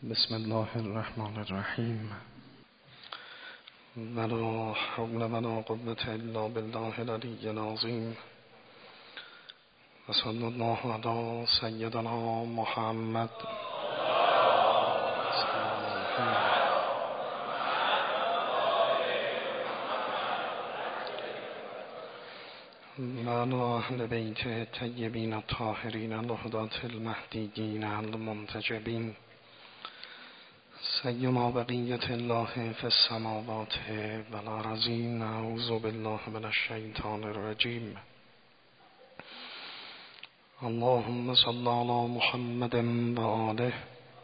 بسم الله الرحمن الرحیم. ولا حول ولا قوة الا بالله العلی العظیم. و صلی الله علی سیدنا محمد. و علی اهل بیت الطیبین الطاهرین الهداة المهدیین المنتجبین. سیما بقیت الله فی السماوات والارضین. اعوذ بالله من الشیطان الرجیم. اللهم صل علی محمد و آله.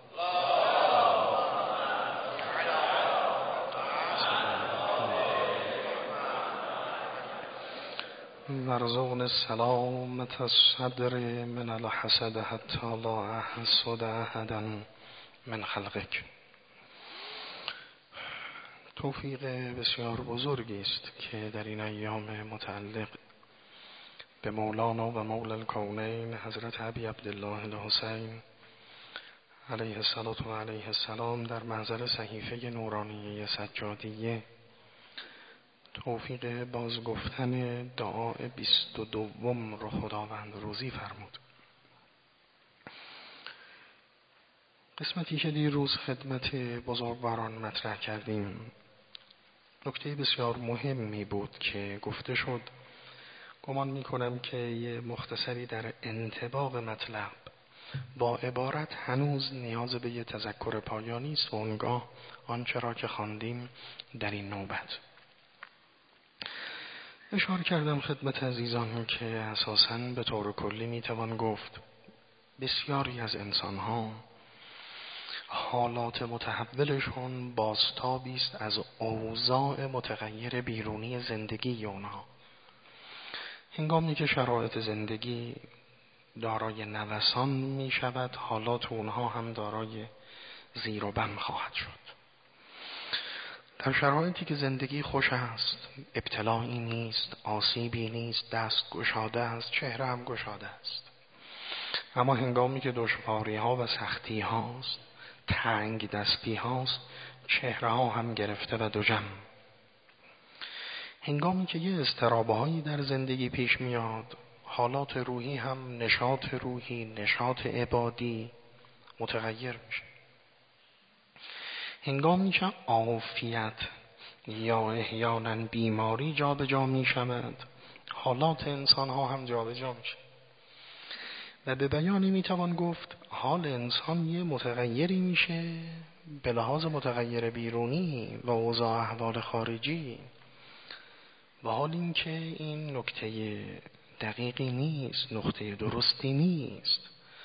وارزقنا السلامة الصدر من الحسد حتی لا احسد احدا من خلقک. توفیق بسیار بزرگی است که در این ایام متعلق به مولانا و مولا الکونین حضرت ابی عبدالله الحسین علیه الصلاة و علیه السلام در محضر صحیفه نورانیه سجادیه توفیق بازگفتن دعای 22 رو خداوند روزی فرمود. قسمتی که دیروز خدمت بزرگواران مطرح کردیم نکته بسیار مهمی بود که گفته شد. گمان میکنم که یه مختصری در انطباق مطلب با عبارت هنوز نیاز به یه تذکر پایانی است و اونگاه آنچه را که خواندیم در این نوبت اشاره کردم خدمت عزیزان که اساساً به طور کلی میتوان گفت بسیاری از انسانها حالات متحولشون بازتابی است از اوضاع متغیر بیرونی زندگی اونها. هنگامی که شرایط زندگی دارای نوسان می شود، حالات اونها هم دارای زیر و بم خواهد شد. در شرایطی که زندگی خوش است، ابتلایی نیست، آسیبی نیست، دست گشاده است، چهره هم گشاده است. اما هنگامی که دشواری ها و سختی هاست، تنگ دستی هاست، چهره ها هم گرفته و دوجم. هنگامی که یه اضطراب‌هایی در زندگی پیش میاد، حالات روحی هم نشاط روحی، نشاط عبادی متغیر میشه. هنگامی که عافیت یا احیانا بیماری جابجا میشود، حالات انسان ها هم جابجا میشه. و به بیانی میتوان گفت حال انسان یه متغیری میشه به لحاظ متغیر بیرونی و اوضاع احوال خارجی، و حال این که این نکته دقیقی نیست، نقطه درستی نیست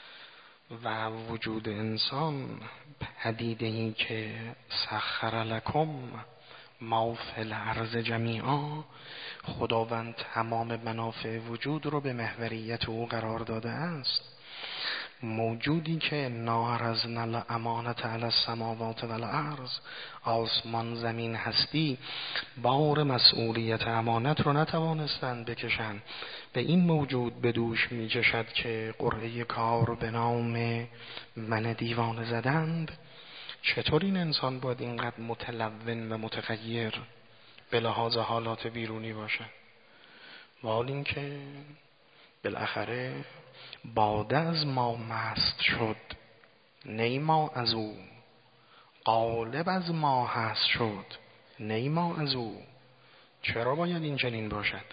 و وجود انسان پدیده‌ای که سخر لکم ما فی الارض جمیعا، خداوند تمام منافع وجود رو به محوریت او قرار داده است. موجودی که ناعرضنا الامانة علی السماوات والارض، آسمان زمین هستی بار مسئولیت امانت رو نتوانستند بکشند، به این موجود به دوش میکشد که قرعه کار به نام من دیوانه زدند. چطور این انسان باید اینقدر متلون و متغیر به لحاظ حالات بیرونی باشه؟ و حال این که بالاخره باده از ما مست شد، نیما از او، غالب از ما هست شد، نیما از او. چرا باید این چنین باشد؟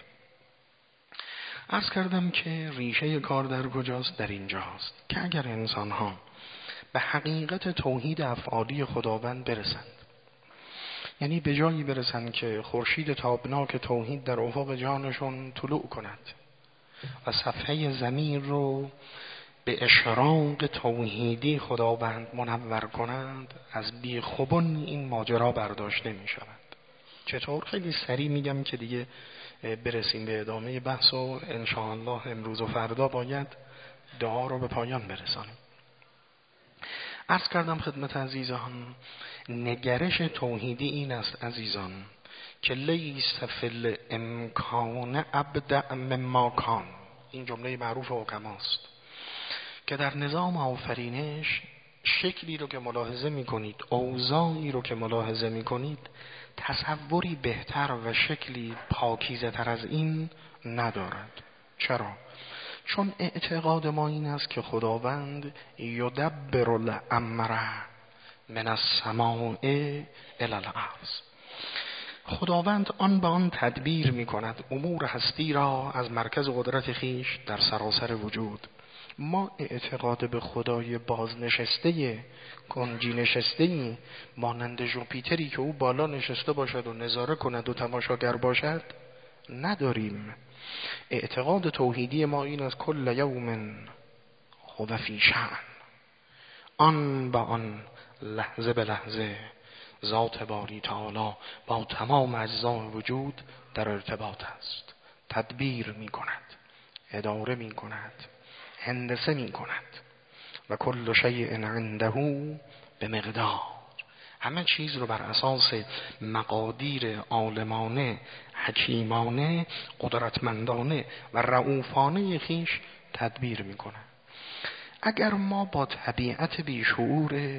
عرض کردم که ریشه کار در کجاست؟ در اینجاست که اگر انسان ها به حقیقت توحید افعالی خداوند برسند، یعنی به جایی برسند که خورشید تابناک توحید در افق جانشون طلوع کند و صفحه زمین رو به اشراق توحیدی خداوند منور کنند، از بیخوبون این ماجرا برداشت نمی شود. چطور؟ خیلی سریع میگم که دیگه برسیم به ادامه بحث و انشاءالله امروز و فردا باید دعا رو به پایان برسانیم. عرض کردم خدمت عزیزان نگرش توحیدی این است عزیزان که لیس فی الامکان ابدع مما کان. این جمله معروف حکماست که در نظام آفرینش شکلی رو که ملاحظه میکنید، اوضاعی رو که ملاحظه میکنید، تصوری بهتر و شکلی پاکیزه تر از این ندارد. چرا؟ چون اعتقاد ما این است که خداوند یدبر الامر من السماء الی الارض. خداوند آن به آن تدبیر می کند امور هستی را از مرکز قدرت خیش در سراسر وجود. ما اعتقاد به خدای بازنشسته کنجی نشسته مانند ژوپیتری که او بالا نشسته باشد و نظاره کند و تماشاگر باشد نداریم. اعتقاد توحیدی ما این است کل یوم هو فی شأن، آن با آن لحظه به لحظه ذات باری تعالی با تمام اجزای وجود در ارتباط است، تدبیر می کند، اداره می کند، هندسه می کند. و کل شیء عنده به مقدار، همه چیز رو بر اساس مقادیر عالمانه، حکیمانه، قدرتمندانه و رؤوفانه خیش تدبیر می کند. اگر ما با طبیعت بیشعور،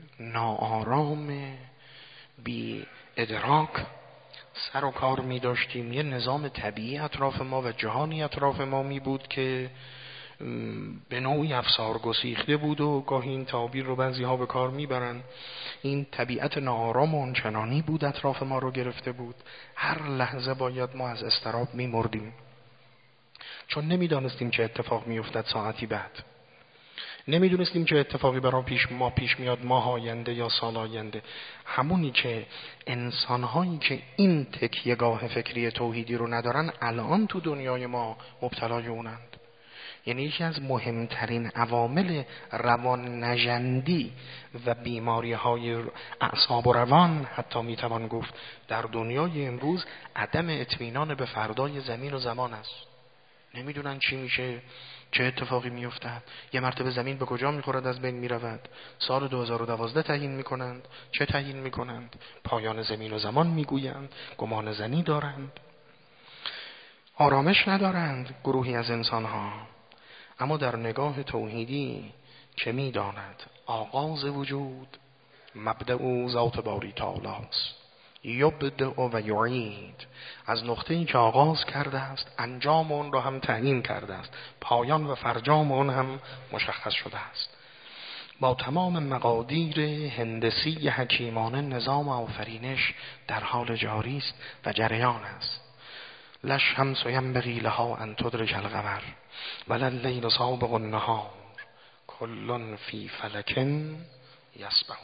ناآرام، بی ادراک سر و کار می داشتیم، یه نظام طبیعی اطراف ما و جهانی اطراف ما می بود که به نوعی افسار گسیخته بود و گاهی این تعبیر رو بعضی ها به کار میبرن، این طبیعت ناآرام و آنچنانی بود اطراف ما رو گرفته بود، هر لحظه باید ما از اضطراب میمردیم، چون نمیدانستیم چه اتفاق میافتد ساعتی بعد، نمیدونستیم چه اتفاقی برای پیش میاد ماه آینده یا سال آینده. همونی که انسانهایی که این تکیهگاه فکری توحیدی رو ندارن الان تو دنیای ما مبتلای اونند. یعنی یکی از مهمترین عوامل روان نژندی و بیماری های اعصاب و روان حتی میتوان گفت در دنیای امروز عدم اطمینان به فردای زمین و زمان است. نمیدونن چی میشه، چه اتفاقی میافتد، یه مرتبه زمین به کجا میخورد، از بین میرود، سال 2012 تعیین میکنند، چه تعیین میکنند، پایان زمین و زمان میگویند، گمان زنی دارند، آرامش ندارند گروهی از انسانها. اما در نگاه توحیدی که میداند آغاز وجود مبدأ ذات باری تعالی است، یبدأ و یعید، از نقطه‌ای که آغاز کرده است انجام اون را هم تعیین کرده است، پایان و فرجام اون هم مشخص شده است. با تمام مقادیر هندسی حکیمانه نظام آفرینش در حال جاری است و جریان است. لا الشمس ینبغی لها ان تدرک القمر ولا اللیل سابق النهار کل فی فلک یسبحون.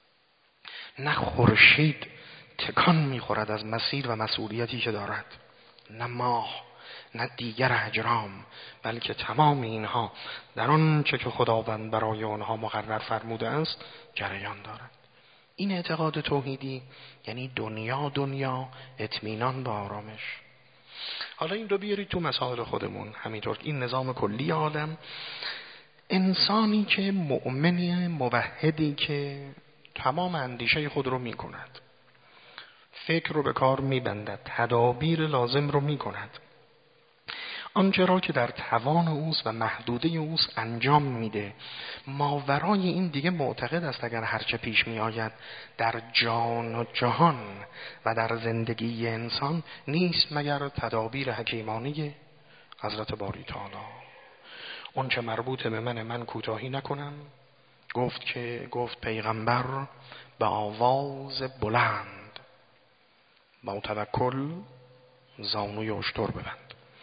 نه خورشید تکان میخورد از مسیر و مسئولیتی که دارد، نه ماه، نه دیگر اجرام، بلکه تمام اینها در آنچه که خداوند برای آنها مقرر فرموده است جریان دارد. این اعتقاد توحیدی یعنی دنیا اطمینان با آرامش. حالا این رو بیارید تو مسائل خودمون، همینطور این نظام کلی عالم، انسانی که مؤمنی موحدی که تمام اندیشه خود رو میکند، فکر رو به کار میبندد، تدابیر لازم رو میکند، آنچه را که در توان اوست و محدوده اوست انجام میده، ماورای این دیگه معتقد است اگر هرچه پیش میآید در جان و جهان و در زندگی انسان نیست مگر تدابیر حکیمانه حضرت باری تعالی. اون چه مربوط به من کوتاهی نکنم. گفت پیغمبر به آواز بلند با توکل زانوی اشتر ببند.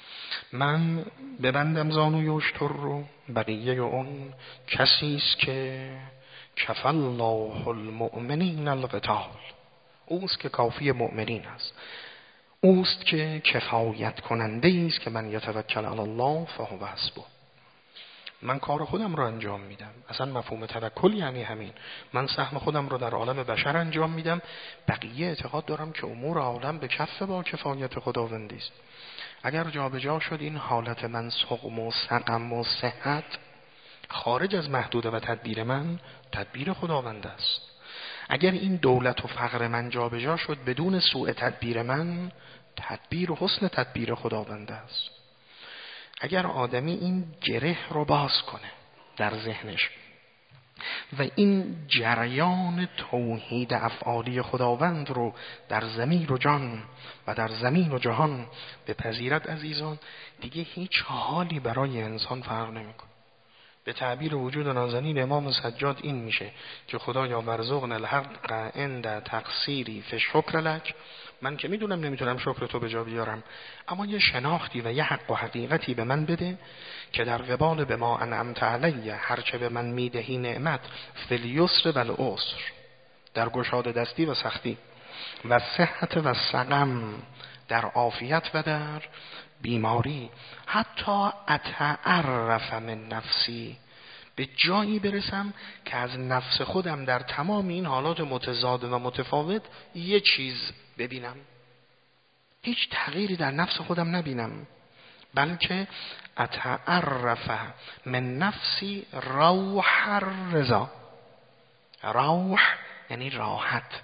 من ببندم زانوی اشتر رو، بقیه اون کسی است که کفى الله المؤمنین القتال، اوست که کافی مؤمنین است، اوست که کفایت کننده است که من یتوکل علی الله فهو حسبه. من کار خودم رو انجام میدم. اصلا مفهوم توکل یعنی همین، من سهم خودم رو در عالم بشر انجام میدم، بقیه اعتقاد دارم که امور عالم به کف با کفایت خداوندی است. اگر جابجا شد این حالت من سقم و سقم و صحت خارج از محدوده و تدبیر من، تدبیر خداوند است. اگر این دولت و فقر من جابجا شد بدون سوء تدبیر من، تدبیر و حسن تدبیر خداوند است. اگر آدمی این گره رو باز کنه در ذهنش و این جریان توحید افعالی خداوند رو در ضمیر و جان و در زمین و جهان بپذیرد عزیزان، دیگه هیچ حالی برای انسان فرق نمیکنه. به تعبیر وجود نازنین امام سجاد این میشه که خدایا ورزقنا الحق عند تقصیری فی الشکر لک، من که میدونم نمیتونم شکر تو به جا بیارم، اما یه شناختی و یه حق و حقیقتی به من بده که در قبال به ما انعمت علی، هرچه به من میدهی نعمت، فی الیسر و العسر، در گشاده دستی و سختی، و صحت و سقم، در عافیت و در بیماری، حتی اتعرف من نفسی، به جایی برسم که از نفس خودم در تمام این حالات متضاد و متفاوت یه چیز ببینم، هیچ تغییری در نفس خودم نبینم، بلکه اتعرف من نفسی روح الرضا. روح یعنی راحت،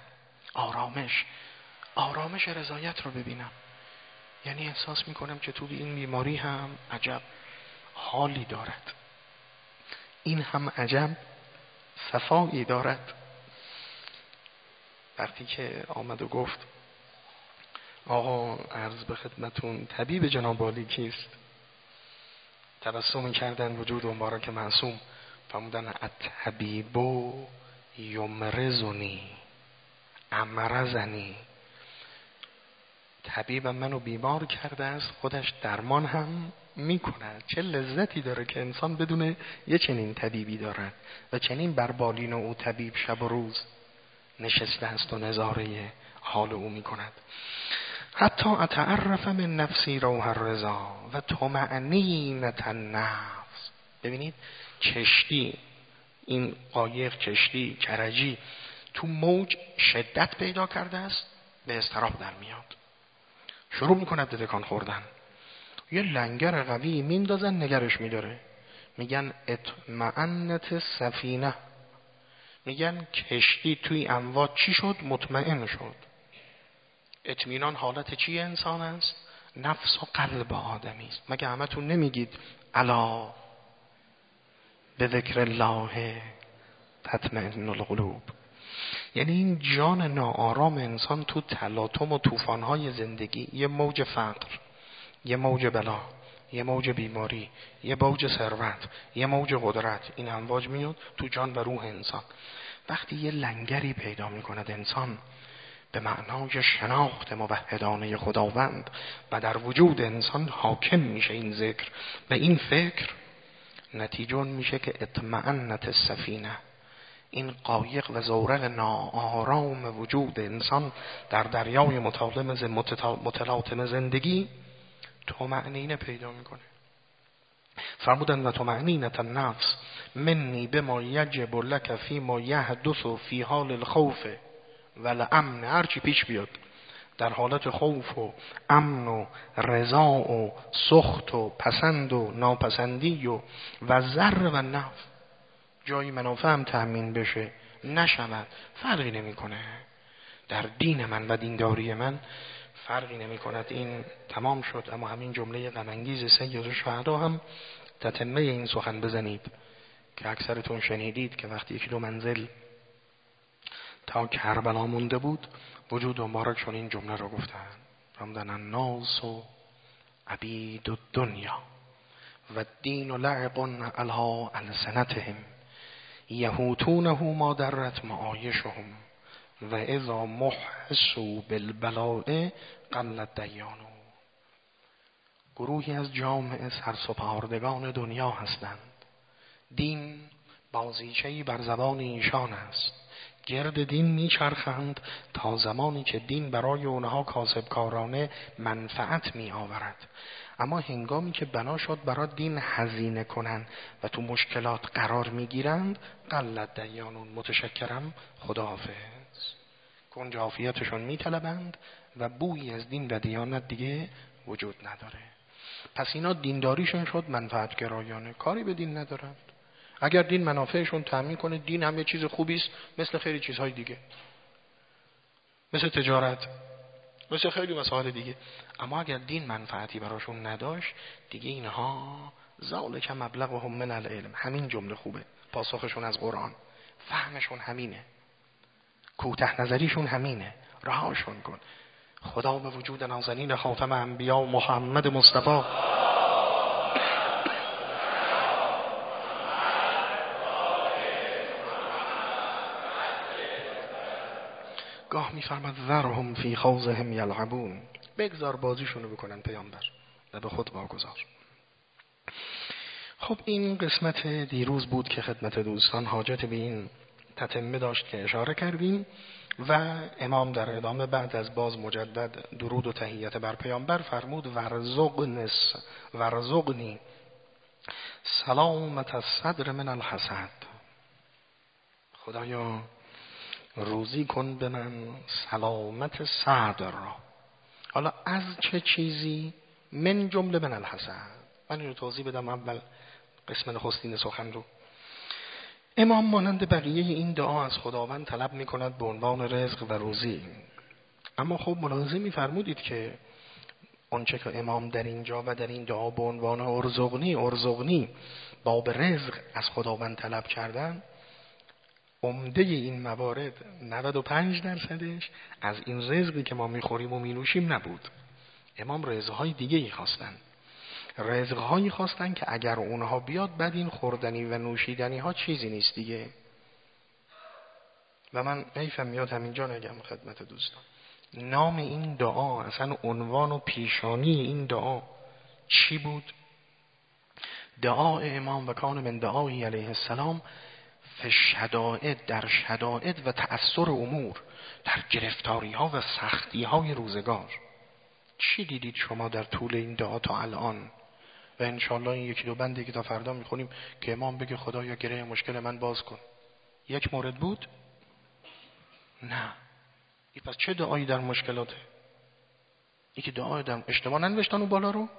آرامش رضایت رو ببینم. یعنی احساس میکنم که تو این بیماری هم عجب حالی دارد، این هم عجب صفایی دارد. وقتی که آمد و گفت آقا عرض به خدمتون طبیب جناب عالی کیست، تبسم کردن وجود مبارک معصوم، فرمودن الطبیب یمرضنی امرضنی، طبیبم منو بیمار کرده است، خودش درمان هم میکند. چه لذتی داره که انسان بدونه یه چنین طبیبی دارد و چنین بر بالین او طبیب شب و روز نشسته است و نظاره حال او میکند. حتی اتعرف من نفسی روح الرضا و طمأنینة النفس. ببینید کشتی، این قایق، کشتی کرجی تو موج شدت پیدا کرده است، به اضطراب در میاد، شروع میکنه به تکان خوردن، یه لنگر قوی میندازن نگرش میداره، میگن اطمئنت سفینه، میگن کشتی توی امواج چی شد؟ مطمئن شد. اطمینان حالت چی انسان است؟ نفس و قلب آدمی است. مگه همتون نمیگید الا به ذکر الله تطمئن القلوب؟ یعنی این جان ناآرام انسان تو تلاطم و طوفان‌های زندگی، یه موج فقر، یه موج بلا، یه موج بیماری، یه موج ثروت، یه موج قدرت، این امواج میاد تو جان و روح انسان. وقتی یه لنگری پیدا میکند انسان به معنای شناخت موحدانه خداوند و در وجود انسان حاکم میشه این ذکر و این فکر، نتیجه میشه که اطمئنت السفینه، این قایق و زورق ناآرام وجود انسان در دریای متلاطم زندگی طمأنینه پیدا میکنه. فرمودن و طمأنینة النفس منی بما یجب لک فی ما یحدث فی حال الخوف و الامن، هرچی پیش بیاد در حالت خوف و امن و رضا و سخط و پسند و ناپسندی و ضر و نفع، جایی منافع هم تأمین بشه نشود، فرقی نمی کنه. در دین من و دینداری من فرقی نمی کند. این تمام شد. اما همین جمله غم انگیز سید الشهدا هم تتمه این سخن بزنید که اکثرتون شنیدید که وقتی 1-2 منزل تا کربلا مونده بود، وجود مبارک چون این جمله رو گفتن، فرمودن الناس و عبید الدنیا و الدین لعب علی السنتهم یهوتونه ما درت معایشهم و اذا محسوا بالبلاء قلت دیانو. گروهی از جامعه سرسپاردگان دنیا هستند، دین بازیچه‌ای بر زبان ایشان است، گرد دین میچرخند تا زمانی که دین برای اونها کاسبکارانه منفعت می آورد. اما هنگامی که بنا شد برای دین هزینه کنند و تو مشکلات قرار میگیرند، قلت دیانون، متشکرم خداحافظ، کنج عافیتشون میطلبند و بویی از دین و دیانت دیگه وجود نداره. پس اینا دینداریشون شد منفعت گرایانه، کاری به دین ندارند. اگر دین منافعشون تامین کنه، دین هم یه چیز خوبی است، مثل خیلی چیزهای دیگه، مثل تجارت، مثل خیلی مسائل دیگه. اما اگر دین منفعتی براشون نداشت، دیگه اینها ذالک مبلغهم من العلم، همین جمله خوبه، پاسخشون از قرآن. فهمشون همینه، کوته نظریشون همینه. رهاشون کن. خدا به وجود نازنین خاتم انبیا محمد مصطفی گاه میفرماد ذرهم فی خوضهم یلعبون، بگذار بازیشونو بکنن پیامبر و به خود واگذار. خب این قسمت دیروز بود که خدمت دوستان حاجت به این تتمه داشت که اشاره کردیم و امام در ادامه بعد از باز مجدد درود و تحیت بر پیامبر فرمود ورزقنی سلامت الصدر من الحسد. خدایا روزی کن به من سلامت صدر را. حالا از چه چیزی؟ من جمله من الحسد. من اینو توضیح بدم اول قسم نخستین سخن رو. امام مانند بقیه این دعا از خداوند طلب می کند به عنوان رزق و روزی. اما خب ملاحظه می فرمودید که آنچه که امام در اینجا و در این دعا به عنوان ارزقنی باب رزق از خداوند طلب کردن، عمده این موارد 95% از این رزقی که ما میخوریم و مینوشیم نبود. امام رزقهای دیگه ای خواستن. رزقهایی خواستن که اگر اونها بیاد بعد این خوردنی و نوشیدنی ها چیزی نیست دیگه. و من حیفم میاد همینجا نگم خدمت دوستان، نام این دعا، اصلا عنوان و پیشانی این دعا چی بود؟ دعای امام و کان من دعایی علیه السلام فی شدائد، در شدائد و تأثیر امور، در گرفتاری ها و سختی های روزگار. چی دیدید شما در طول این دعا تا الان؟ و انشالله این یکی دو بندی که تا فردا میخونیم که امام بگه خدایا گره مشکل من باز کن، یک مورد بود؟ نه. این پس چه دعایی در مشکلاته؟ این که دعای در اشتباه ننوشتن اون بالا رو؟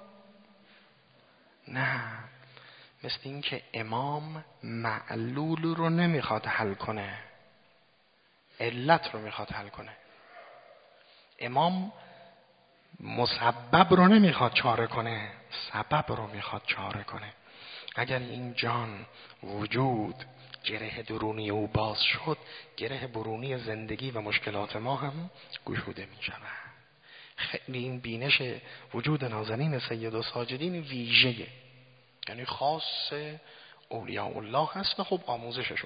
نه، مثل این که امام معلول رو نمیخواد حل کنه، علت رو میخواد حل کنه. امام مسبب رو نمیخواد چاره کنه، سبب رو میخواد چاره کنه. اگر این جان وجود گره درونی او باز شد، گره برونی زندگی و مشکلات ما هم گشوده میشود. خیلی این بینش وجود نازنین سید و ساجدین ویژه، یعنی خاص اولیاء الله هست و خب آموزششون.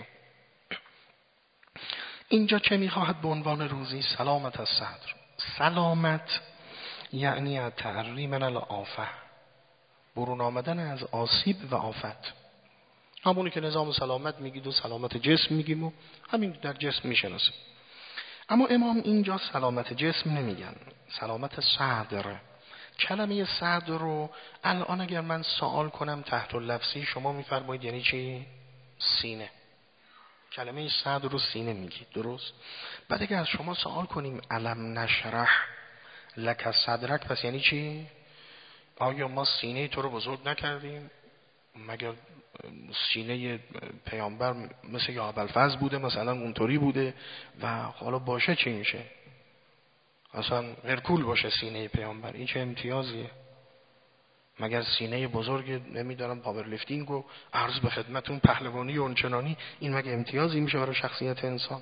اینجا چه میخواهد به عنوان روزی؟ سلامت از صدر. سلامت یعنی تعری من الآفه، برون آمدن از آسیب و آفت. همونی که نظام سلامت میگید و سلامت جسم میگیم و همین در جسم میشناسیم. اما امام اینجا سلامت جسم نمیگن، سلامت صدر. کلمه صدر رو الان اگر من سوال کنم تحت اللفظی شما میفرمایید یعنی چی؟ سینه. کلمه صدر رو سینه میگید، درست؟ بعد اگر از شما سوال کنیم الم نشرح لک صدرک، پس یعنی چی؟ آیا ما سینه تو رو بزرگ نکردیم؟ مگر سینه پیامبر مثل یا ابوالفضل بوده مثلا اونطوری بوده و حالا باشه چی میشه؟ اصلا هرکول باشه سینه پیامبر، این چه امتیازیه؟ مگر سینه بزرگ نمیدارم پاورلیفتینگ و عرض به خدمتون پهلوانی و اونچنانی، این مگه امتیازی میشه برای شخصیت انسان؟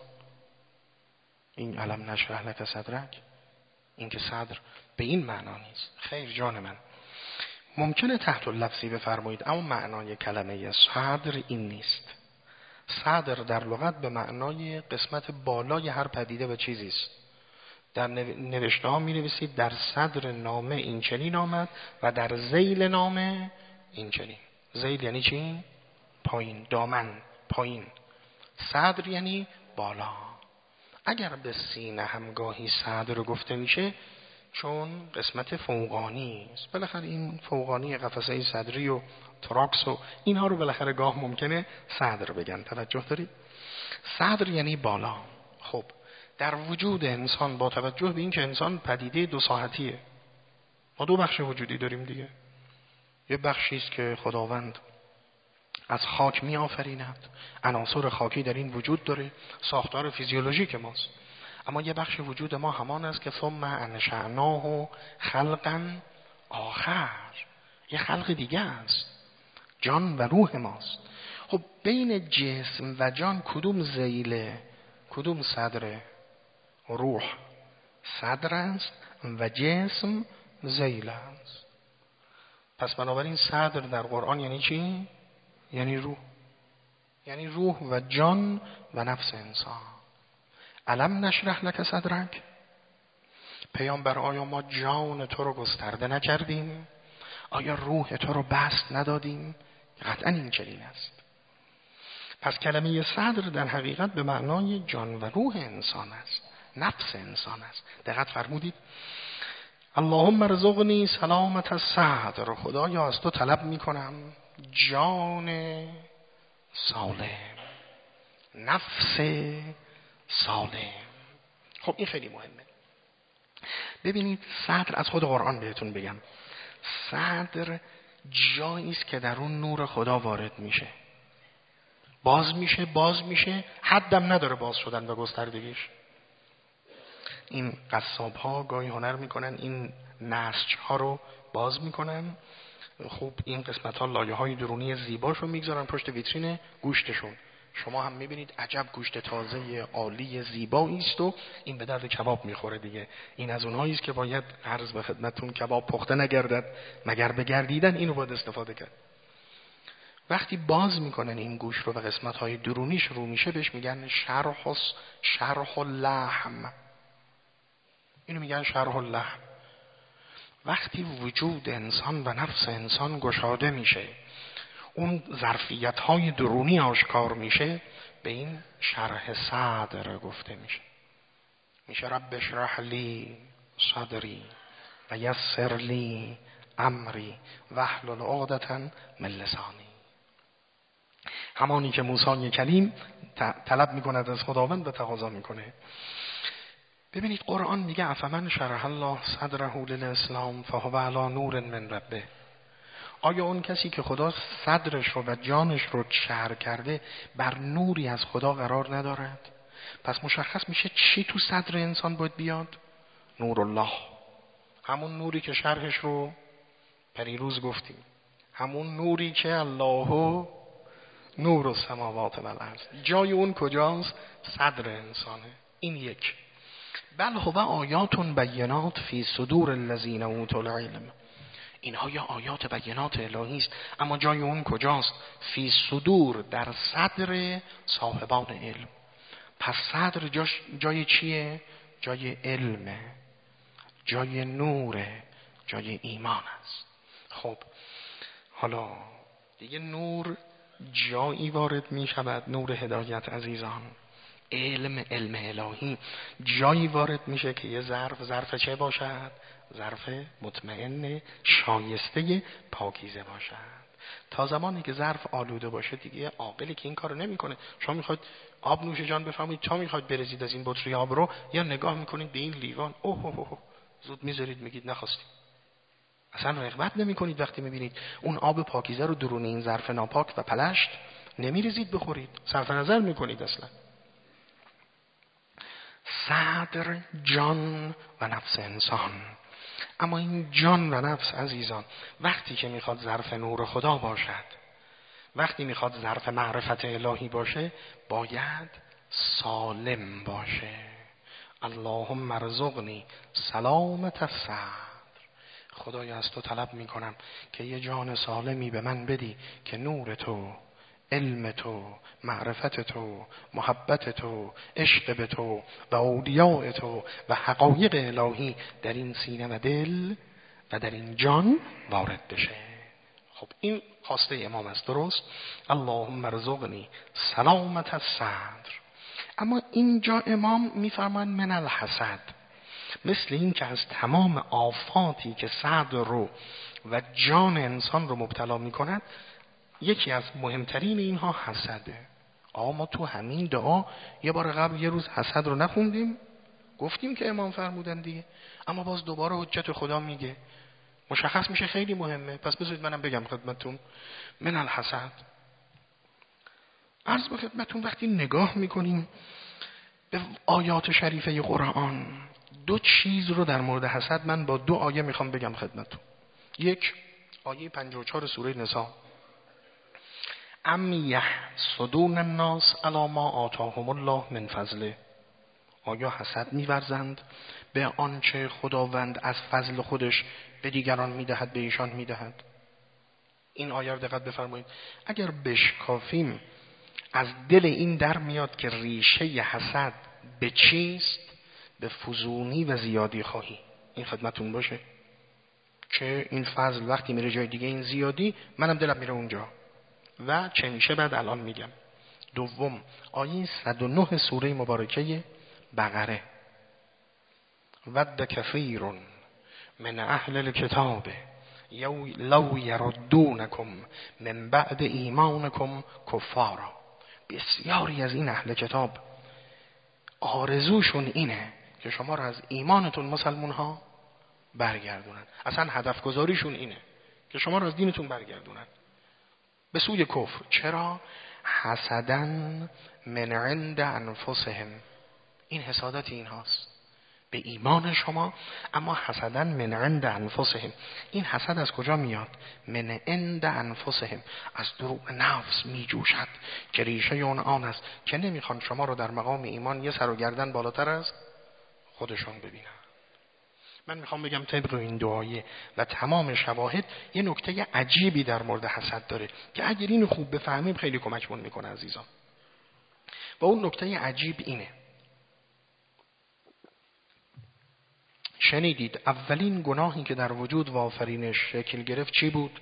این علم نشرح لک صدرک، این که صدر به این معنا نیست. خیر جان من، ممکنه تحت اللفظی بفرمایید اما معنای کلمه صدر این نیست. صدر در لغت به معنای قسمت بالای هر پدیده و چیزی است. در نوشته ها می نویسید در صدر نامه این چنین آمد و در ذیل نامه این چنین. ذیل یعنی چی؟ پایین، دامن، پایین. صدر یعنی بالا. اگر به سینه همگاهی صدر گفته میشه چون قسمت فوقانی است، بالاخره این فوقانی قفسه صدری و تراکس و اینها رو بالاخره گاه ممکنه صدر بگن. توجه دارید؟ صدر یعنی بالا. خب در وجود انسان با توجه به این که انسان پدیده دو ساحتیه، ما دو بخش وجودی داریم دیگه. یه بخشی است که خداوند از خاک می آفریند، عناصر خاکی در این وجود داره، ساختار فیزیولوژیک ماست. اما یه بخش وجود ما همان است که ثم انشأناه خلقا آخر، یه خلق دیگه است، جان و روح ماست. خب بین جسم و جان کدوم ذیله، کدوم صدره؟ روح صدر است و جسم ذیل است. پس بنابراین صدر در قرآن یعنی چی؟ یعنی روح، یعنی روح و جان و نفس انسان. الم نشرح لک صدرک، پیامبر آیا ما جان تو رو گسترده نکردیم؟ آیا روح تو رو بسط ندادیم؟ قطعا این چنین است. پس کلمه صدر در حقیقت به معنای جان و روح انسان است، نفس انسان است. دقت فرمودید؟ اللهم ارزقنی سلامت الصدر، خدایا از تو طلب میکنم جان سالم، نفس سالم. خب این خیلی مهمه. ببینید صدر از خود قرآن بهتون بگم، صدر جایی است که در اون نور خدا وارد میشه، باز میشه، حدم نداره باز شدن و گستردگیش. این قصاب ها گاهی هنر میکنن این نسج ها رو باز میکنن، خوب این قسمت ها لایه های درونی زیباش رو میگذارن پشت ویترین گوشتشون. شما هم میبینید عجب گوشت تازه عالی زیبایی است و این به درد کباب میخوره دیگه. این از اونهایی است که باید عرض به خدمتتون کباب پخته نگردد مگر بگردیدن، اینو باید استفاده کرد. وقتی باز میکنن این گوشت رو و قسمت های درونیش رو میشه، بهش میگن شرح اللحم. اینو میگن شرح اللحم. وقتی وجود انسان و نفس انسان گشاده میشه، اون ظرفیت های درونی آشکار میشه، به این شرح صدر گفته میشه رب اشرح لی صدری و یسر لی امری واحلل عقدة من لسانی. همانی که موسی کلیم طلب میکند از خداوند و تقاضا میکنه. ببینید قرآن میگه افمن شرح الله صدره للاسلام فهو علی نور من ربه. آیا اون کسی که خدا صدرش رو و جانش رو شرح کرده بر نوری از خدا قرار ندارد؟ پس مشخص میشه چی تو صدر انسان باید بیاد؟ نور الله، همون نوری که شرحش رو پریروز گفتیم، همون نوری که الله نور السماوات و الارض. جای اون کجاست؟ صدر انسانه. این یک. بل هو آیات بینات فی صدور الذین اوتوا العلم. اینها یا آیات بینات الهی است، اما جای اون کجاست؟ فی صدور، در صدر صاحبان علم. پس صدر جای چیه؟ جای علمه، جای نوره، جای ایمان است. خب حالا دیگه نور جایی وارد می شود، نور هدایت عزیزان، علم الهی جایی وارد میشه که یه ظرف چه باشد؟ ظرف مطمئن شایسته پاکیزه باشد. تا زمانی که ظرف آلوده باشه دیگه عاقلی که این کارو نمیکنه. شما میخواید آب نوش جان بفهمید، تا میخواید برزید از این بطری آب رو، یا نگاه میکنید به این لیوان، اوه زود میذارید میگید نخواستیم. اصلا رغبت نمیکنید وقتی میبینید اون آب پاکیزه رو درون این ظرف ناپاک و پلشت نمیریزید بخورید، صرف نظر میکنید اصلا. صدر جان و نفس انسان. اما این جان و نفس عزیزان وقتی که میخواد ظرف نور خدا باشد، وقتی میخواد ظرف معرفت الهی باشه، باید سالم باشه. اللهم ارزقنی سلامت الصدر. خدایا از تو طلب میکنم که یه جان سالمی به من بدی که نور تو، علم تو، معرفت تو، محبت تو، عشق به تو و اولیاء تو و حقایق الهی در این سینه و دل و در این جان وارد بشه. خب این خواسته امام است، درست؟ اللهم ارزقنی سلامت الصدر. اما اینجا امام میفرمان من الحسد، مثل این که از تمام آفاتی که صدر رو و جان انسان رو مبتلا میکند، یکی از مهمترین اینها حسده. ما تو همین دعا یه بار قبل یه روز حسد رو نخوندیم، گفتیم که امام فرمودن دیگه، اما باز دوباره حجت خدا میگه، مشخص میشه خیلی مهمه. پس بذارید منم بگم خدمتتون من الحسد. عرض به خدمتتون وقتی نگاه میکنیم به آیات شریفه قرآن، دو چیز رو در مورد حسد من با دو آیه میخوام بگم خدمتتون. یک، آیه 54 سوره نساء، ام یحسدون الناس علی ما آتاهم الله من فضله، آیا حسد می‌ورزند به آنچه خداوند از فضل خودش به دیگران میدهد، به ایشان میدهد؟ این آیه رو دقت بفرمایید. اگر بشکافیم از دل این در میاد که ریشه حسد به چیست؟ به فزونی و زیادی خواهی. این خدمتون باشه که این فضل وقتی میره جای دیگه، این زیادی منم دلم میره اونجا و چه میشه بعد الان میگم. دوم، آیه 109 سوره مبارکه بقره: ود کثیر من اهل الکتاب لو یردونکم من بعد ایمانکم کفارا. بسیاری از این اهل کتاب آرزوشون اینه که شما را از ایمانتون مسلمون ها برگردونن. اصلا هدف گذاریشون اینه که شما را از دینتون برگردونن به سوی کفر. چرا؟ حسدن من عند انفسهم. این حسادت این هاست به ایمان شما، اما حسدن من عند انفسهم. این حسد از کجا میاد؟ من عند انفسهم، از دروغ نفس می جوشد که ریشه اون آن است که نمیخوان شما رو در مقام ایمان یه سر و گردن بالاتر از خودشون ببینن. من میخوام بگم طبق این دعایه و تمام شواهد یه نکته عجیبی در مورد حسد داره که اگر اینو خوب بفهمیم خیلی کمکمون میکنه عزیزان. و اون نکته عجیب اینه: شنیدید اولین گناهی که در وجود و آفرینش شکل گرفت چی بود؟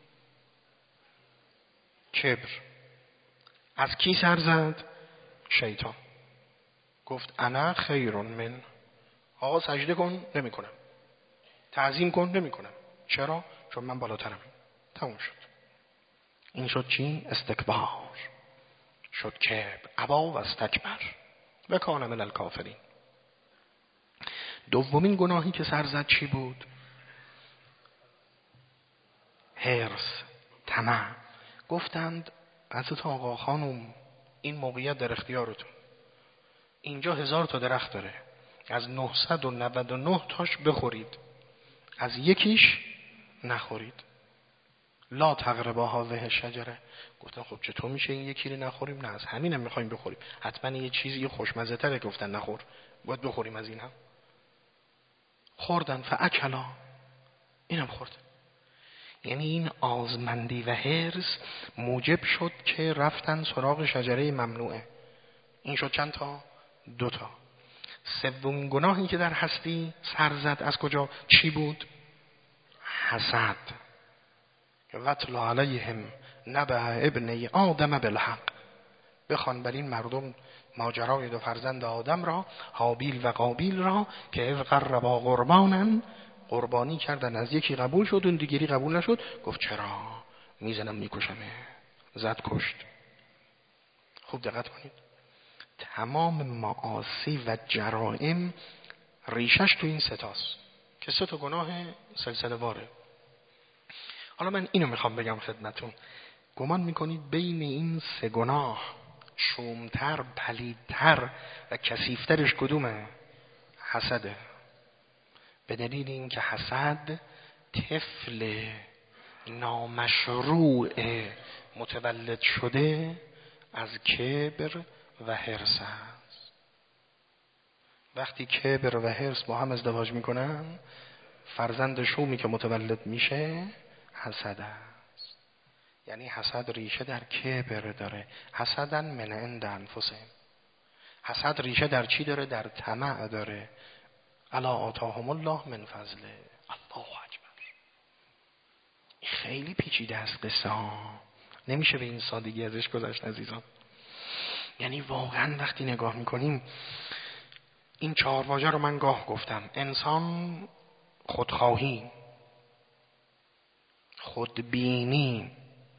کبر. از کی سر زد؟ شیطان. گفت انا خیر من. آقا سجده کن، نمی کنم. تعظیم کن، نمی کنم. چرا؟ چون من بالاترم. تموم شد. این شد چی؟ استکبار. شد کبر. ابا و استکبر و کان من الکافرین. دومین گناهی که سر زد چی بود؟ حرص، طمع. گفتند حضرت آقا خانم این موقعیت در اختیارتون، اینجا 1000 تا درخت داره، از 999 تاش بخورید، از یکیش نخورید. لا تقربا هذه شجره. گفتن خب چطور میشه این یکی رو نخوریم؟ نه از همینم میخوایم بخوریم، حتما یه چیزی خوشمزه تره. گفتن نخور، باید بخوریم از این هم. خوردن فاکلا، اینم خورد. یعنی این آزمندی و حرص موجب شد که رفتن سراغ شجره ممنوعه. این شد چند تا؟ 2 تا. سومین گناهی که در هستی سر زد از کجا؟ چی بود؟ حسد. واتل علیهم نبأ ابنی آدم بالحق. بخوان بر این مردم ماجرای 2 فرزند آدم را، هابیل و قابیل را، که اذ قربا قربانا، قربانی کردن، از یکی قبول شد اون دیگری قبول نشد. گفت چرا؟ میزنم میکشمه. زد کشت. خوب دقت کنید. تمام معاصی و جرائم ریشش تو این 3 تاست که 3 تا گناه سلسله واره. حالا من اینو میخوام بگم خدمتون. گمان میکنید بین این 3 گناه شومتر، پلیدتر و کثیفترش کدومه؟ حسده. به دلیل این که حسد طفل نامشروع متولد شده از کبر و حرص است. وقتی کبر و حرص با هم ازدواج میکنن، فرزند شومی که متولد میشه حسد است. یعنی حسد ریشه در کبر داره. حسدن من عند انفسهم. حسد ریشه در چی داره؟ در طمع داره. الا آتاهم الله من فضله. الله اکبر. خیلی پیچیده است قصه ها، نمیشه به این سادگی ازش گذشت عزیزان. یعنی واقعا وقتی نگاه میکنیم این 4 واژه رو من گاه گفتم: انسان، خودخواهی، خودبینی،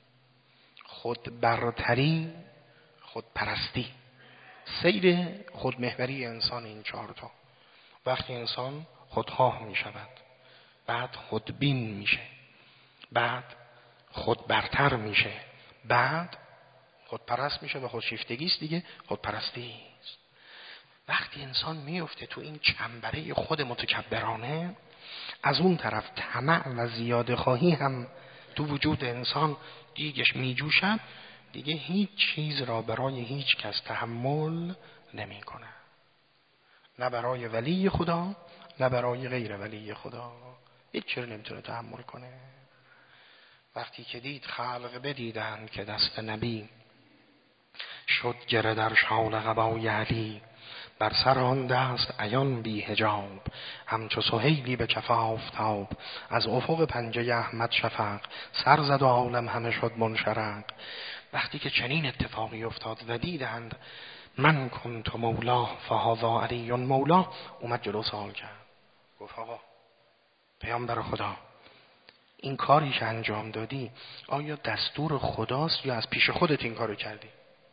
خودبرتری، خودپرستی. سیر خودمحوری انسان این 4 تا. وقتی انسان خودخواه می شود، بعد خودبین میشه، بعد خودبرتر میشه، بعد خودپرست میشه و خودشیفتگی است دیگه، خودپرستی است. وقتی انسان میفته تو این چنبره خود متکبرانه، از اون طرف طمع و زیاده خواهی هم تو وجود انسان دیگش میجوشد دیگه هیچ چیز را برای هیچ کس تحمل نمی کنه، نه برای ولی خدا نه برای غیر ولی خدا، هیچ چیز نمیتونه تحمل کنه. وقتی که دید خلق بدیدند که دست نبی، شد گره در شال قبای علی. بر سر آن دست عیان بی حجاب، همچو سهیلی به کف آفتاب. از افق پنجه احمد شفق، سر زد و عالم همه شد منشرق. وقتی که چنین اتفاقی افتاد و دیدند من کنت مولا فهذا علی مولا، اومد جلو سوال کرد، گفت آقا پیامبر خدا، این کاری که انجام دادی آیا دستور خداست یا از پیش خودت این کارو کردی؟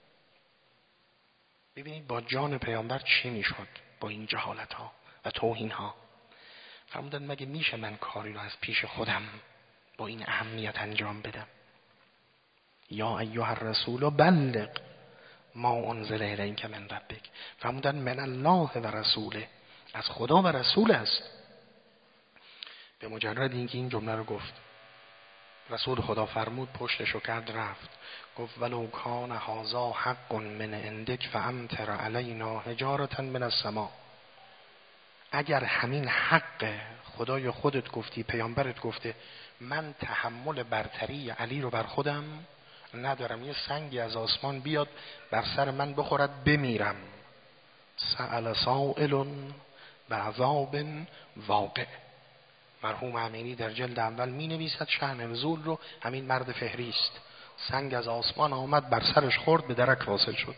ببینید با جان پیامبر چی میشد با این جهالت ها و توهین ها. فرمودن مگه میشه من کاری رو از پیش خودم با این اهمیت انجام بدم؟ یا ایها الرسول بلغ ما انزل الیک من ربک. فرمودن من الله و رسوله، از خدا و رسول است. به مجرد اینکه این جمله رو گفت، رسول خدا فرمود پشتشو کرد رفت، گفت ولو کان هذا حق من عندک فامطر علینا حجارة من السماء. اگر همین حق خدای خودت گفتی، پیامبرت گفته، من تحمل برتری علی رو بر خودم ندارم، یه سنگی از آسمان بیاد بر سر من بخورد بمیرم. سأل سائل بعذاب واقع. مرحوم امینی در جلد اول می نویسد شأن نزول رو، همین مرد فهریست، سنگ از آسمان آمد بر سرش خورد به درک واصل شد.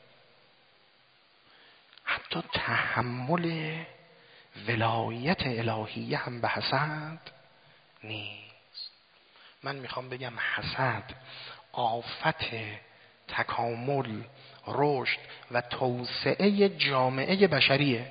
حتی تحمل ولایت الهیه هم به حسد نیست. من میخوام بگم حسد آفت تکامل، رشد و توسعه جامعه بشریه.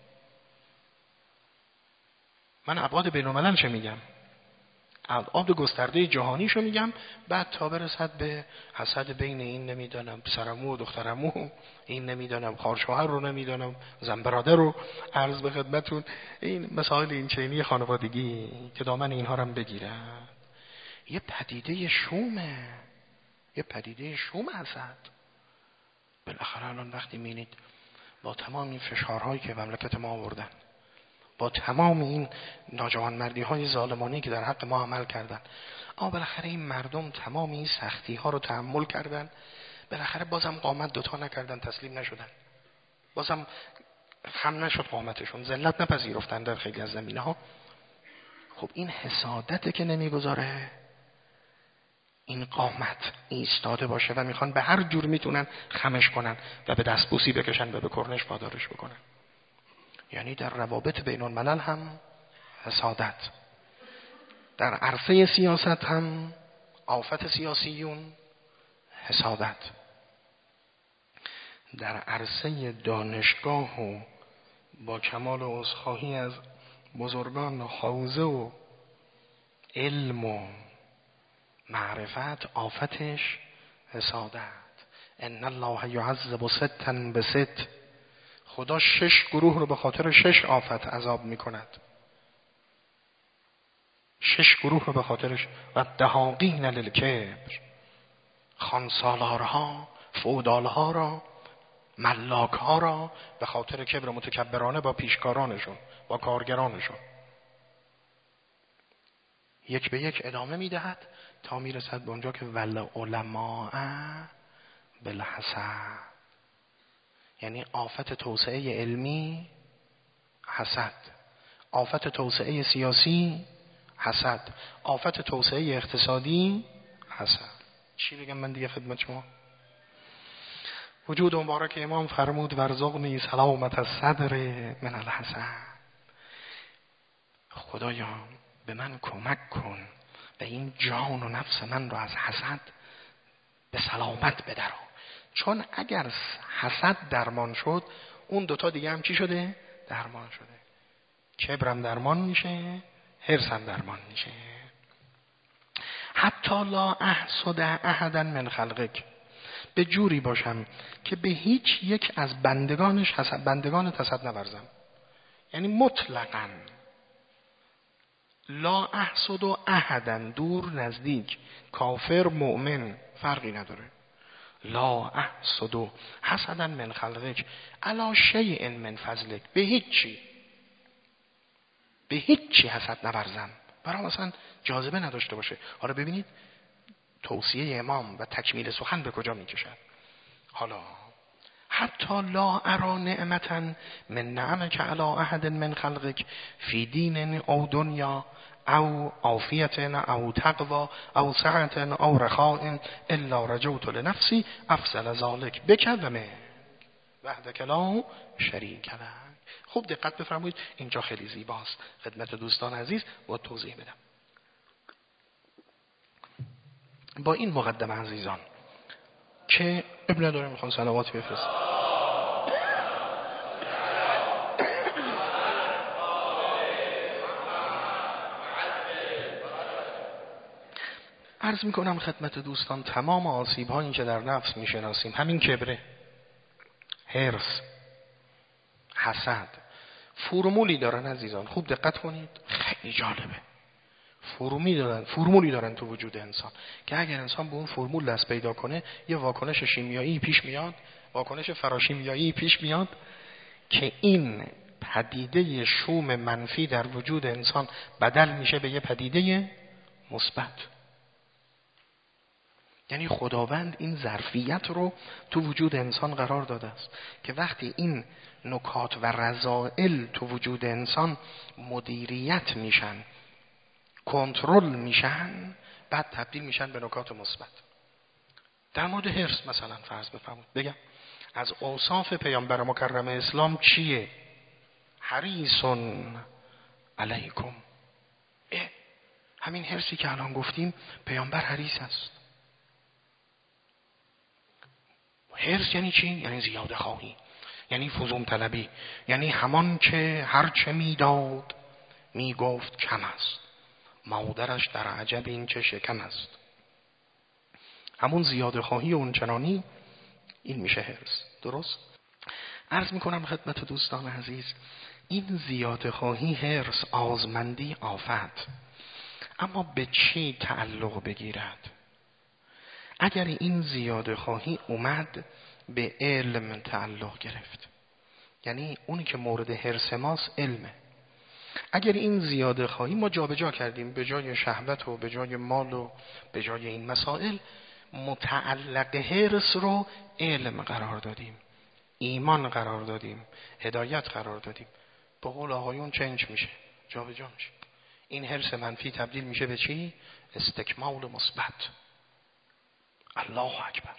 من ابعاد بین‌الملل چه میگم؟ ابعاد گسترده جهانیشو میگم، بعد تا برسد به حسد بین این نمیدانم پسرعمو و دخترعمو، این نمیدانم خواهرشوهر رو نمیدانم زن برادر رو، عرض به خدمتون این مسائل این چینی خانوادگی که دامن اینها رو هم بگیره. یه پدیده شومه، یه پدیده شوم حسد. بالاخره الان وقتی میبینید با تمام این فشارهایی که مملکت ما آوردن، با تمام این ناجوانمردی های ظالمانی که در حق ما عمل کردن، اما بالاخره این مردم تمام این سختی ها رو تحمل کردن، بالاخره بازم قامت دوتا نکردن، تسلیم نشدن، بازم خم نشد قامتشون، ذلت نپذیرفتن در خیلی از زمینه ها. خب این حسادته که نمیگذاره این قامت ایستاده باشه و میخوان به هر جور میتونن خمش کنن و به دستبوسی بکشن و به کرنش وادارش بکنن. یعنی در روابط بین الملل هم حسادت، در عرصه سیاست هم آفت سیاسیون حسادت، در عرصه دانشگاه و با کمال عذرخواهی از بزرگان حوزه و علم و معرفت آفتش حسادت. ان الله یعذب ستا بست. خدا 6 گروه رو به خاطر 6 آفت عذاب میکند. 6 گروه رو به خاطرش. و دهاقین للکبر، خانسالارها، فودالها را، ملاکها را به خاطر کبر متکبرانه با پیشکارانشون، با کارگرانشون، یک به یک ادامه میدهد تا میرسد به اونجا که ول علماء بالحسد. یعنی آفت توسعه علمی حسد، آفت توسعه سیاسی حسد، آفت توسعه اقتصادی حسد. چی بگم من دیگه خدمت شما؟ وجود مبارک امام فرمود ورزقنی سلامت الصدر من الحسد. خدایا به من کمک کن و این جان و نفس من رو از حسد به سلامت بدرو. چون اگر حسد درمان شد، اون دوتا دیگه هم چی شده؟ درمان شده. کبرم درمان میشه، حرصم درمان میشه. حتی لا احسد احدا من خلقک. به جوری باشم که به هیچ یک از بندگانت حسد نورزم. یعنی مطلقاً لا احسد احدا، دور نزدیک، کافر مؤمن فرقی نداره. لا احسد حسدا من خلقک علی شیء من فضلک. به هیچی حسد نورزم، برای مثلا جاذبه نداشته باشه. حالا ببینید توصیه امام و تکمیل سخن به کجا میکشد. حالا حتی لا ارا نعمتا من نعمک علی احد من خلقک فی دین او دنیا او عافیت او تقوا او سعت او رخاء الا رجوت لنفسی افضل ذلک بک و منک وحدک لا شریک لک. خوب دقت بفرمایید، اینجا خیلی زیباست. خدمت دوستان عزیز با توضیح بدم. با این مقدمه عزیزان که قبله داره میخوان صلواتی بفرست. عرض میکنم خدمت دوستان تمام آسیب هایی که در نفس میشناسیم، همین کبره، حرص، حسد، فرمولی دارن عزیزان. خوب دقت کنید، خیلی جالبه. فرمولی دارن تو وجود انسان که اگر انسان به اون فرمول دست پیدا کنه یه واکنش شیمیایی پیش میاد، واکنش فراشیمیایی پیش میاد که این پدیده شوم منفی در وجود انسان بدل میشه به یه پدیده مثبت. یعنی خداوند این ظرفیت رو تو وجود انسان قرار داده است که وقتی این نکات و رذائل تو وجود انسان مدیریت میشن، کنترل میشن، بعد تبدیل میشن به نکات مثبت. در مورد حرص مثلا فرض بفرمایید بگم از اوصاف پیامبر مکرم اسلام چیه؟ حریص علیکم. همین حرصی که الان گفتیم پیامبر حریص است. حرص یعنی چی؟ یعنی زیاده خواهی، یعنی فزون طلبی، یعنی همان که هرچه میداد میگفت کم است، مادرش در عجب این که شکم است. همون زیاده خواهی اون چنانی، این میشه حرص. درست؟ عرض میکنم خدمت دوستان عزیز این زیاده خواهی، حرص، آزمندی، آفت، اما به چی تعلق بگیرد؟ اگر این زیاده خواهی اومد به علم تعلق گرفت، یعنی اونی که مورد حرص ماست علمه. اگر این زیاده خواهی ما جابجا کردیم، به جای شهوت و به جای مال و به جای این مسائل متعلق حرص رو علم قرار دادیم، ایمان قرار دادیم، هدایت قرار دادیم، به قول آقایون چنج میشه، جابجا میشه. این حرص منفی تبدیل میشه به چی؟ استکمال مثبت. الله اکبر.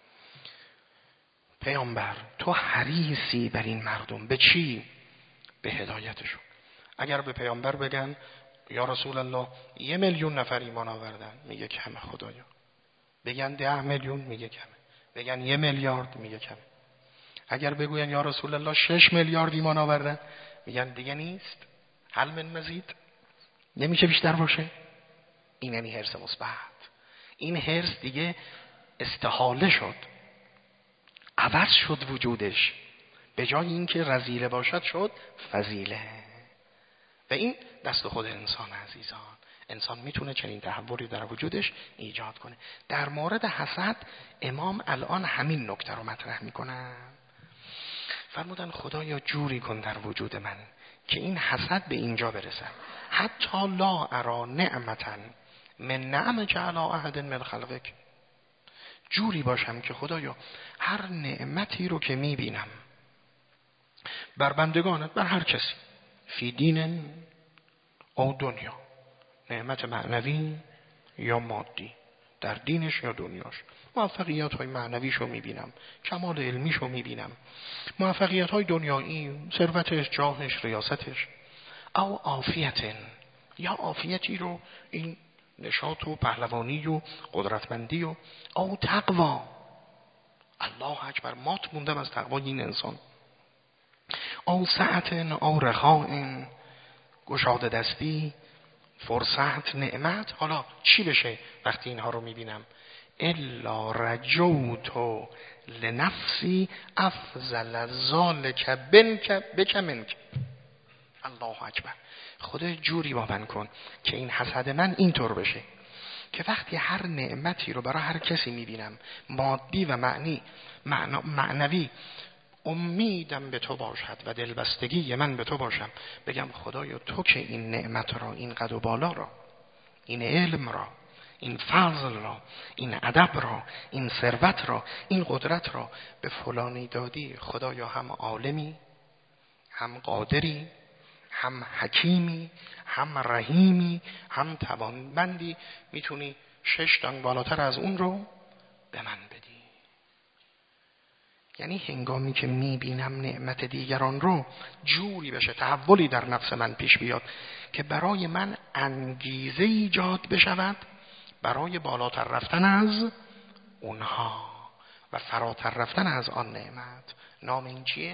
پیامبر تو حریصی بر این مردم، به چی؟ به هدایتشون. اگر به پیامبر بگن یا رسول الله 1 میلیون نفر ایمان آوردن، میگه کمه خدایا. بگن 10 میلیون، میگه کمه. بگن 1 میلیارد، میگه کمه. اگر بگوین یا رسول الله 6 میلیارد ایمان آوردن، میگن دیگه نیست، هل من مزید، نمیشه بیشتر باشه. این یعنی حرص مثبت. این حرص دیگه استحاله شد، عوض شد وجودش، به جای اینکه رذیله باشد شد فضیله. و این دست خود انسان عزیزان. انسان میتونه چنین تحولی در وجودش ایجاد کنه. در مورد حسد امام الان همین نکته رو مطرح میکنن. فرمودن خدایا جوری کن در وجود من که این حسد به اینجا برسه، حتی لا ارا نعمتا من نعمک علی احد من خلقک. جوری باشم که خدایا هر نعمتی رو که میبینم بر بندگانت، بر هر کسی، فی دین او دنیا، نعمت معنوی یا مادی، در دینش یا دنیاش، موفقیت های معنویش رو میبینم، کمال علمیش رو میبینم، موفقیت های دنیایی، ثروتش، جاهش، ریاستش، او عافیت، یا عافیتی رو، این نشاط و پهلوانی و قدرتمندی و او تقوا. الله اکبر، مات موندم از تقوای این انسان. او سعت او رخاء، گشاده دستی، فرصت، نعمت. حالا چی بشه وقتی اینها رو میبینم؟ الا رجوت لنفسی افضل ذلک بک منک. الله اکبر. خدا جوری با من کن که این حسد من اینطور بشه که وقتی هر نعمتی رو برای هر کسی میبینم، مادی و معنوی، امیدم به تو باشد و دلبستگی من به تو باشم، بگم خدایا تو که این نعمت را، این قد و بالا را، این علم را، این فضل را، این ادب را، این ثروت را، این قدرت را به فلانی دادی، خدایا هم عالمی، هم قادری، هم حکیمی، هم رحیمی، هم توانمندی، میتونی 6 دنگ بالاتر از اون رو به من بدی. یعنی هنگامی که میبینم نعمت دیگران رو، جوری بشه، تحولی در نفس من پیش بیاد که برای من انگیزه ایجاد بشود برای بالاتر رفتن از اونها و فراتر رفتن از آن نعمت. نام این چیه؟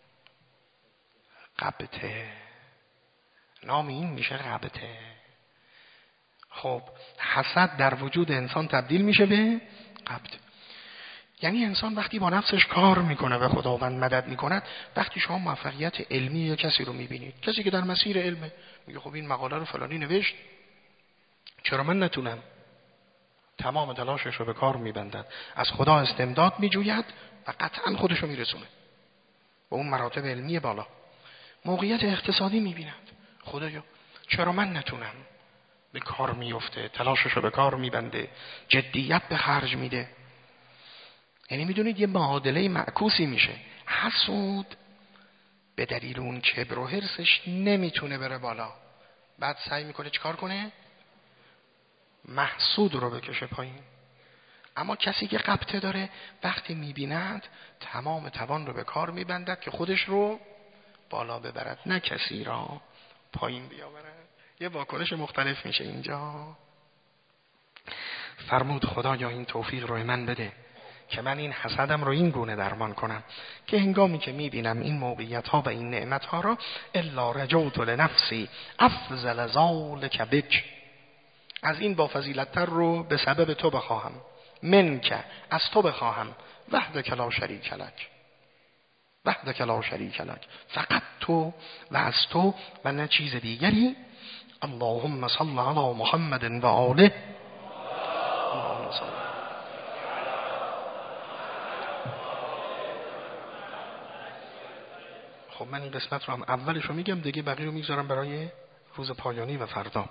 غبطه. نام این میشه غبطه. خب حسد در وجود انسان تبدیل میشه به غبطه. یعنی انسان وقتی با نفسش کار میکنه و خداوند مدد میکند، وقتی شما موفقیت علمی یا کسی رو میبینید، کسی که در مسیر علمه، میگه خب این مقاله رو فلانی نوشت، چرا من نتونم؟ تمام تلاشش رو به کار میبندد، از خدا استمداد میجوید و قطعا خودش رو میرسونه به اون مراتب علمی بالا. موقعیت اقتصادی میبیند، خدایا چرا من نتونم؟ به کار میفته، تلاشش رو به کار میبنده، جدیت به خرج میده. یعنی میدونید یه معادله معکوسی میشه. حسود به دلیل اون کبر و حرصش نمیتونه بره بالا، بعد سعی میکنه چیکار کنه؟ محسود رو بکشه پایین. اما کسی که غبطه داره وقتی میبیند تمام توان رو به کار میبندد که خودش رو بالا ببرد، نه کسی را پایین بیاورد. یه واکنش مختلف میشه اینجا. فرمود خدایا این توفیق رو من بده که من این حسدم رو این گونه درمان کنم که هنگامی که میبینم این موقعیت ها و این نعمت ها را، الا رجوت لنفسی افضل ذلک بک، از این با فضیلت‌تر رو به سبب تو بخواهم، منک، از تو بخواهم، وحدک لا شریک لک، وحدک لا شریک لک، فقط تو و از تو و نه چیز دیگری. اللهم صل علی محمد و آله. اللهم صل. خب من این قسمت رو هم اولش رو میگم دیگه، بقیه رو میگذارم برای روز پایانی و فردا.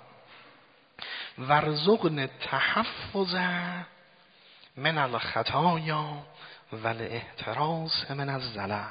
ورزقن تحفظ من الخطایا و الاحتراز من الزلل.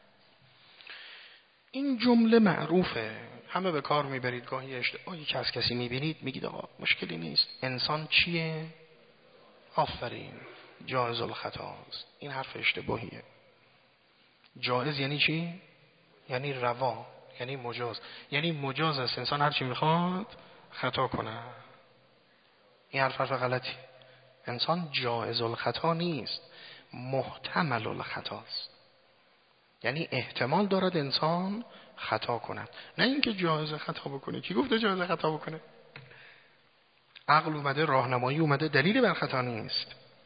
این جمله معروفه، همه به کار میبرید. گاهی اشتباهی که از کسی میبینید میگید آقا مشکلی نیست، انسان چیه؟ آفرین، جایز الخطاست. این حرف اشتباهیه. جایز یعنی چی؟ یعنی روا، یعنی مجاز. یعنی مجاز است انسان هر چی میخواد خطا کنه. این حرف غلطی. انسان جایز الخطا نیست، محتمل الخطاست. یعنی احتمال دارد انسان خطا کند، نه اینکه جایز خطا بکنه. کی گفته جایز خطا بکنه؟ عقل اومده، راهنمایی اومده، دلیل بر خطا نیست.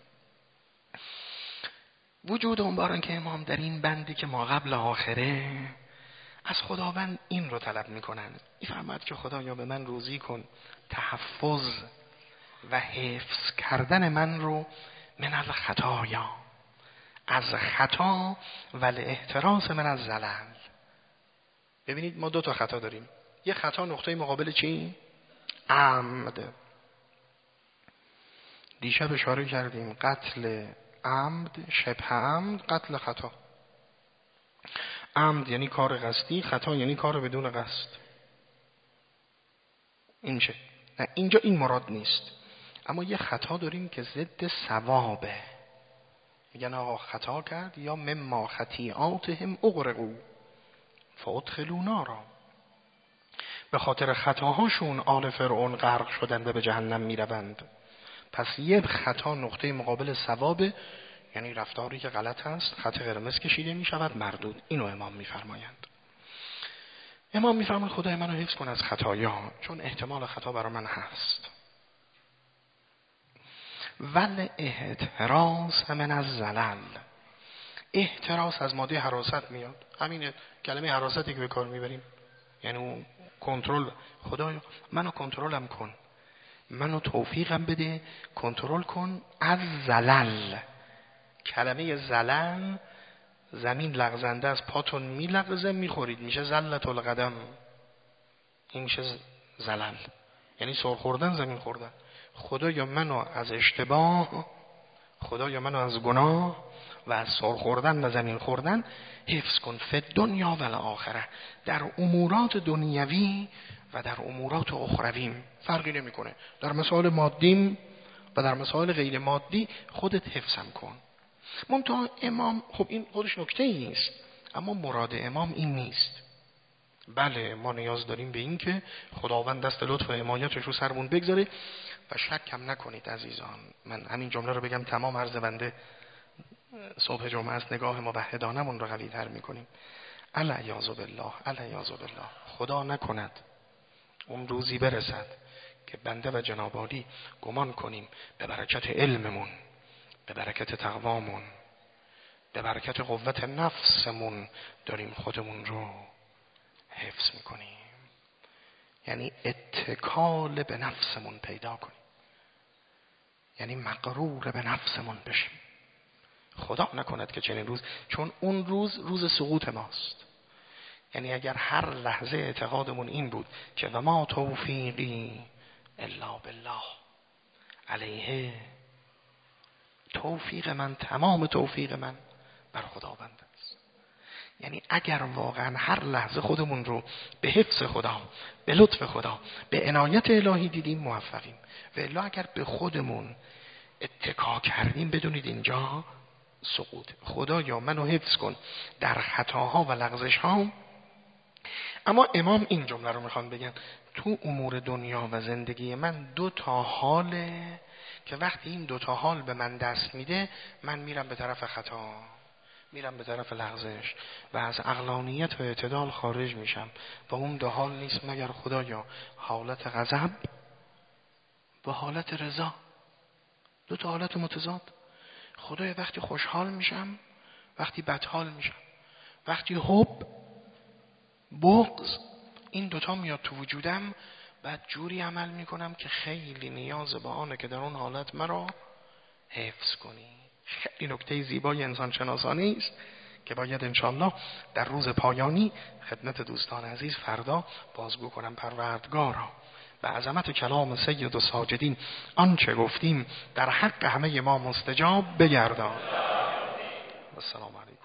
وجود اون بارن که امام در این بندی که ما قبل آخره از خداوند این رو طلب میکنن، میفرماد که خدایا به من روزی کن تحفظ و حفظ کردن من رو من الخطایا، از خطا و الاحتراز من از زلل. ببینید ما 2 خطا داریم. یه خطا نقطه مقابل چی؟ عمد. دیشب اشاره کردیم قتل عمد، شبه عمد، قتل خطا. عمد یعنی کار قصدی، خطا یعنی کار بدون قصد. این چه؟ نه اینجا این مراد نیست. اما یه خطا داریم که ضد ثوابه. میگن آقا خطا کرد یا مما خطیئاتهم اغرقوا فادخلوا نارا، به خاطر خطاهاشون آل فرعون غرق شدند و به جهنم میروند. پس یه خطا نقطه مقابل ثوابه، یعنی رفتاری که غلط هست خط قرمز کشیده میشود، مردود. اینو امام میفرمایند. امام میفرماید خدای منو حفظ کن از خطایا، چون احتمال خطا برای من هست. ول احتراز من از زلل. احتراز از ماده حراست میاد. همین کلمه حراستی که به کار میبریم، یعنی اون کنترل. خدایا منو کنترلم کن، منو توفیقم بده کنترل کن از زلل. کلمه زلل زمین لغزنده از پاتون میلغزه میخورید میشه زلت القدم. این میشه زلل، یعنی سر خوردن، زمین خوردن. خدایا منو از اشتباه، خدایا منو از گناه و از سر خوردن و زمین خوردن حفظ کن فی دنیا و الاخره، در امورات دنیوی و در امورات اخرویم. فرقی نمیکنه، در مسائل مادیم و در مسائل غیر مادی خودت حفظم کن. منتها امام، خب این خودش نکته ای است، اما مراد امام این نیست. بله ما نیاز داریم به این که خداوند دست لطف و حمایتش رو سرمون بگذاره و شک هم نکنید عزیزان. من همین جمله رو بگم تمام عرض بنده صبح جمعه است، نگاه موحدانمون رو قوی تر میکنیم. الیاذ بالله، الیاذ بالله، خدا نکند اون روزی برسد که بنده و جناب عالی گمان کنیم به برکت علممون، به برکت تقوامون، به برکت قوت نفسمون داریم خودمون رو حفظ میکنیم. یعنی اتکال به نفسمون پیدا کنیم، یعنی مغرور به نفسمون بشیم. خدا نکند که چنین روز، چون اون روز سقوط ماست. یعنی اگر هر لحظه اعتقادمون این بود که و ما توفیقی الا بالله، علیه توفیق من، تمام توفیق من بر خداوند است. یعنی اگر واقعا هر لحظه خودمون رو به حفظ خدا، به لطف خدا، به عنایت الهی دیدیم موفقیم. و الا اگر به خودمون اتکا کردیم بدونید اینجا سقوط. خدایا منو حفظ کن در خطاها و لغزش‌ها. اما امام این جمله رو میخوان بگن تو امور دنیا و زندگی من دو تا حاله که وقتی این دو تا حال به من دست میده من میرم به طرف خطا، میرم به طرف لغزش و از عقلانیت و اعتدال خارج میشم. و اون دو حال نیست مگر خدایا حالت غضب و حالت رضا، دو تا حالت متضاد. خدایا وقتی خوشحال میشم، وقتی بدحال میشم، وقتی حب، بغض، این دوتا میاد تو وجودم، بعد جوری عمل میکنم که خیلی نیاز به آنه که در اون حالت مرا حفظ کنی. خیلی نکته زیبای انسان شناسانه است که باید انشالله در روز پایانی خدمت دوستان عزیز فردا بازگو کنم. پروردگارا به عظمت کلام سید و ساجدین آنچه گفتیم در حق همه ما مستجاب بگردان. السلام علیکم.